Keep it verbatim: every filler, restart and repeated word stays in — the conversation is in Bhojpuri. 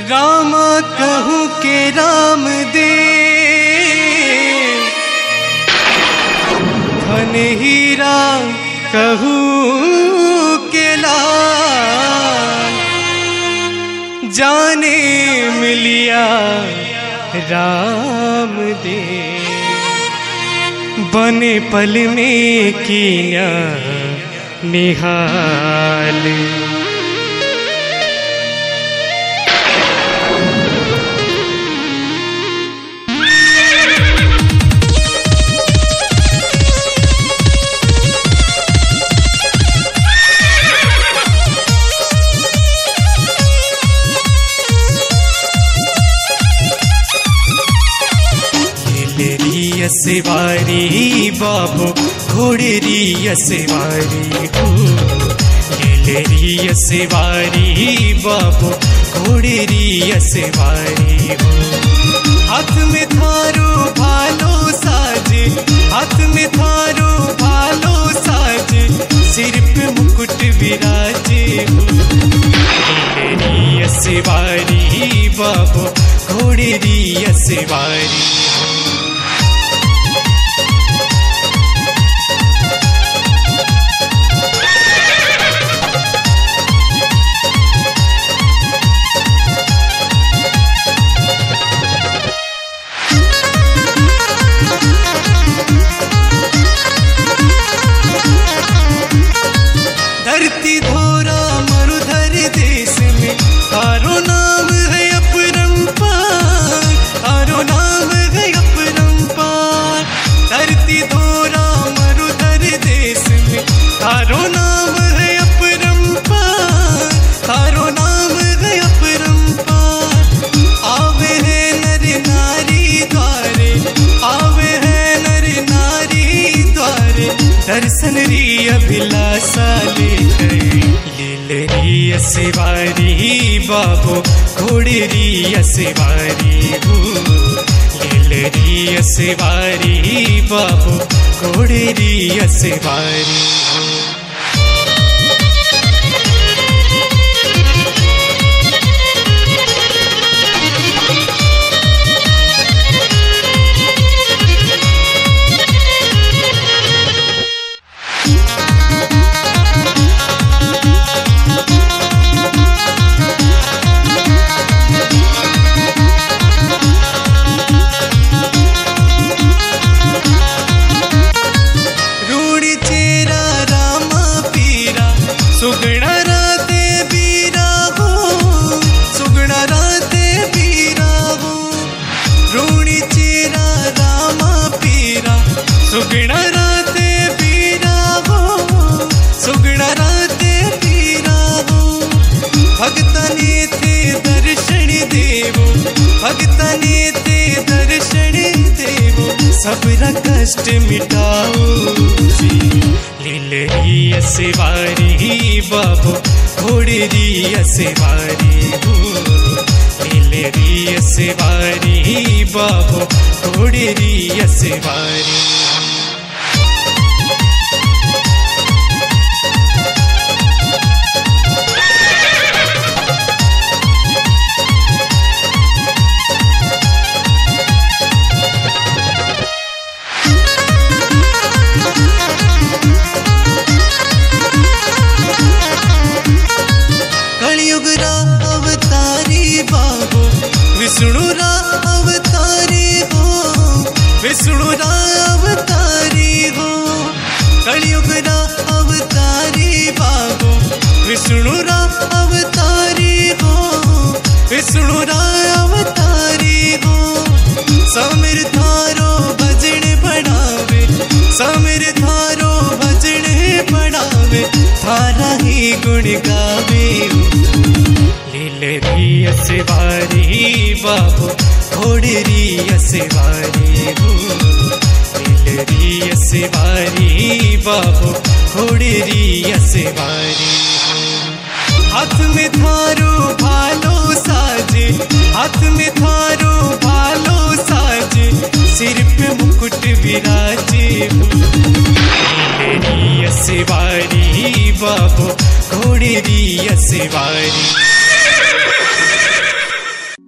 रामा कहूँ के राम दे धन हीरा कहूँ के लाल जाने मिलिया राम दे बने पल में कीन्या निहाल। सवारी बाबू घोड़ेरी सवारी हो लेरी सवारी बाबू घोड़ेरी सवारी हो। हाथ में थारो भालो साज हाथ में थारो भालो साज सिर पे मुकुट विराजे हो लेरी सवारी बाबू घोड़ेरी सवारी। धरती धोरा मरुधर देश में तारो नाम है अपरंपार तारो नाम है अपरंपार। धरती धोरा मरुधर देश में तारो नाम है अपरंपार तारो नाम है अपरंपार। आवे है नर नारी द्वारे आवे है नर नारी द्वारे दर्शन री अभिलाषा लीलरी सवारी बाबू घोड़ेरी सवारी हो लीलरी सवारी बाबू घोड़ेरी सवारी हो। सुगना राते बीरा हो सुगना राते बीरा हो रूणी चेरा रामा पीरा सुगना राते बीरा हो सुगना राते बीरा हो। भगतने ते दर्शन देवो भगतने ते दर्शन देवो सबरा कष्ट मिटाओ जी लीलरी सवारी बाबू घोड़ेरी सवारी हो लीलरी सवारी बाबू घोड़ेरी सवारी। कलयुग रा अवतारी बाबू विष्णु रा अवतारी हो विष्णु रा अवतारी हो। कलयुग रा अवतारी बाबू विष्णु रा अवतारी हो विष्णु रा अवतारी हो। समीर थारो भजन बढ़ावे समीर थारो भजन बढ़ावे थारा ही गुण गावे लीलरी सवारी बाबू घोड़ेरी सवारी हो लीलरी सवारी बाबू घोड़ेरी सवारी हो। हाथ में थारो भालो साज हाथ में थारो भालो साज सिर पे मुकुट विराजे हो लीलरी सवारी बाबू घोड़ेरी सवारी।